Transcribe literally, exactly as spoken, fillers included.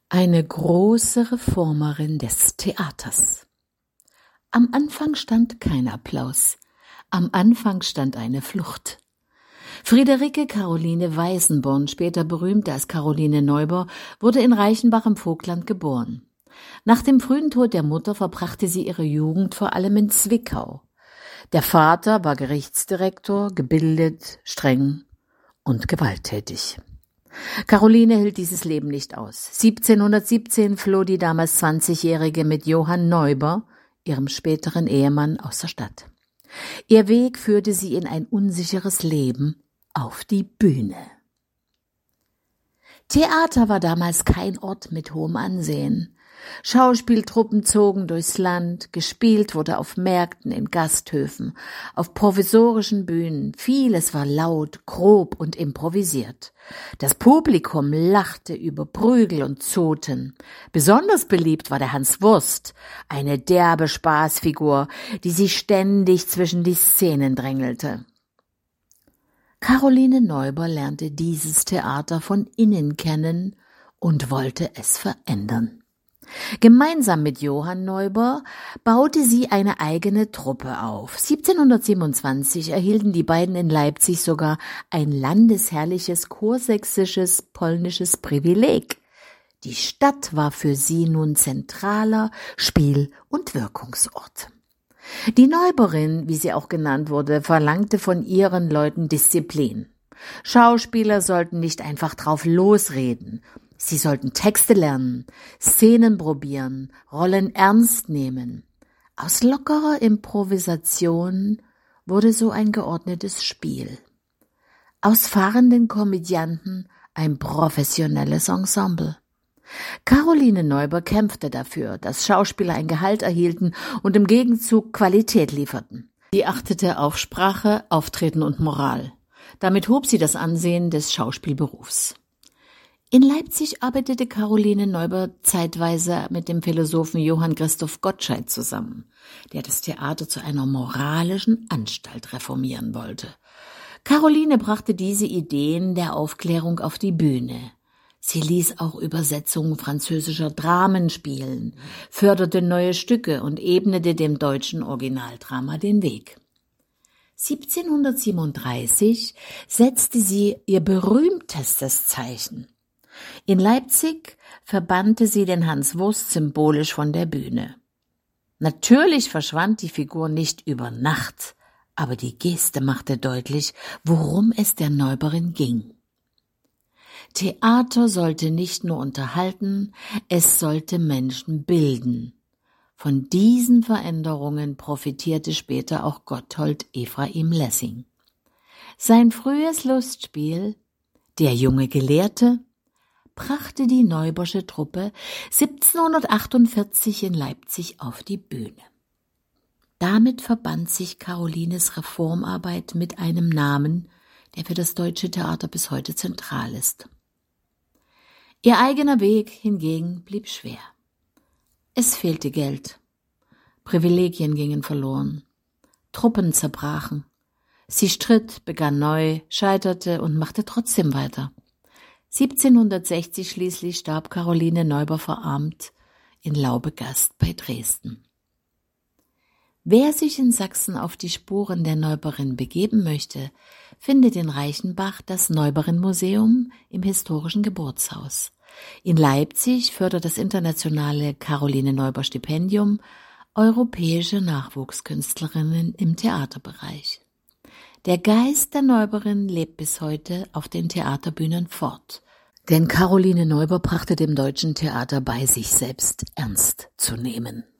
Eine große Reformerin des Theaters. Am Anfang stand kein Applaus, am Anfang stand eine Flucht. Friederike Caroline Weißenborn, später berühmt als Caroline Neuber, wurde in Reichenbach im Vogtland geboren. Nach dem frühen Tod der Mutter verbrachte sie ihre Jugend vor allem in Zwickau. Der Vater war Gerichtsdirektor, gebildet, streng und gewalttätig. Caroline hielt dieses Leben nicht aus. siebzehnhundertsiebzehn floh die damals zwanzigjährige mit Johann Neuber, ihrem späteren Ehemann, aus der Stadt. Ihr Weg führte sie in ein unsicheres Leben auf die Bühne. Theater war damals kein Ort mit hohem Ansehen. Schauspieltruppen zogen durchs Land, gespielt wurde auf Märkten, in Gasthöfen, auf provisorischen Bühnen. Vieles war laut, grob und improvisiert. Das Publikum lachte über Prügel und Zoten. Besonders beliebt war der Hans Wurst, eine derbe Spaßfigur, die sich ständig zwischen die Szenen drängelte. Caroline Neuber lernte dieses Theater von innen kennen und wollte es verändern. Gemeinsam mit Johann Neuber baute sie eine eigene Truppe auf. siebzehnhundertsiebenundzwanzig erhielten die beiden in Leipzig sogar ein landesherrliches kursächsisches polnisches Privileg. Die Stadt war für sie nun zentraler Spiel- und Wirkungsort. Die Neuberin, wie sie auch genannt wurde, verlangte von ihren Leuten Disziplin. Schauspieler sollten nicht einfach drauf losreden. Sie sollten Texte lernen, Szenen probieren, Rollen ernst nehmen. Aus lockerer Improvisation wurde so ein geordnetes Spiel. Aus fahrenden Komödianten ein professionelles Ensemble. Caroline Neuber kämpfte dafür, dass Schauspieler ein Gehalt erhielten und im Gegenzug Qualität lieferten. Sie achtete auf Sprache, Auftreten und Moral. Damit hob sie das Ansehen des Schauspielberufs. In Leipzig arbeitete Caroline Neuber zeitweise mit dem Philosophen Johann Christoph Gottschalk zusammen, der das Theater zu einer moralischen Anstalt reformieren wollte. Caroline brachte diese Ideen der Aufklärung auf die Bühne. Sie ließ auch Übersetzungen französischer Dramen spielen, förderte neue Stücke und ebnete dem deutschen Originaldrama den Weg. siebzehnhundertsiebenunddreißig setzte sie ihr berühmtestes Zeichen. In Leipzig verbannte sie den Hans Wurst symbolisch von der Bühne. Natürlich verschwand die Figur nicht über Nacht, aber die Geste machte deutlich, worum es der Neuberin ging. Theater sollte nicht nur unterhalten, es sollte Menschen bilden. Von diesen Veränderungen profitierte später auch Gotthold Ephraim Lessing. Sein frühes Lustspiel »Der junge Gelehrte« brachte die Neubersche Truppe siebzehnhundertachtundvierzig in Leipzig auf die Bühne. Damit verband sich Carolines Reformarbeit mit einem Namen, der für das deutsche Theater bis heute zentral ist. Ihr eigener Weg hingegen blieb schwer. Es fehlte Geld, Privilegien gingen verloren, Truppen zerbrachen. Sie stritt, begann neu, scheiterte und machte trotzdem weiter. siebzehnhundertsechzig schließlich starb Caroline Neuber verarmt in Laubegast bei Dresden. Wer sich in Sachsen auf die Spuren der Neuberin begeben möchte, findet in Reichenbach das Neuberin-Museum im historischen Geburtshaus. In Leipzig fördert das internationale Caroline Neuber Stipendium europäische Nachwuchskünstlerinnen im Theaterbereich. Der Geist der Neuberin lebt bis heute auf den Theaterbühnen fort. Denn Caroline Neuber brachte dem deutschen Theater bei, sich selbst ernst zu nehmen.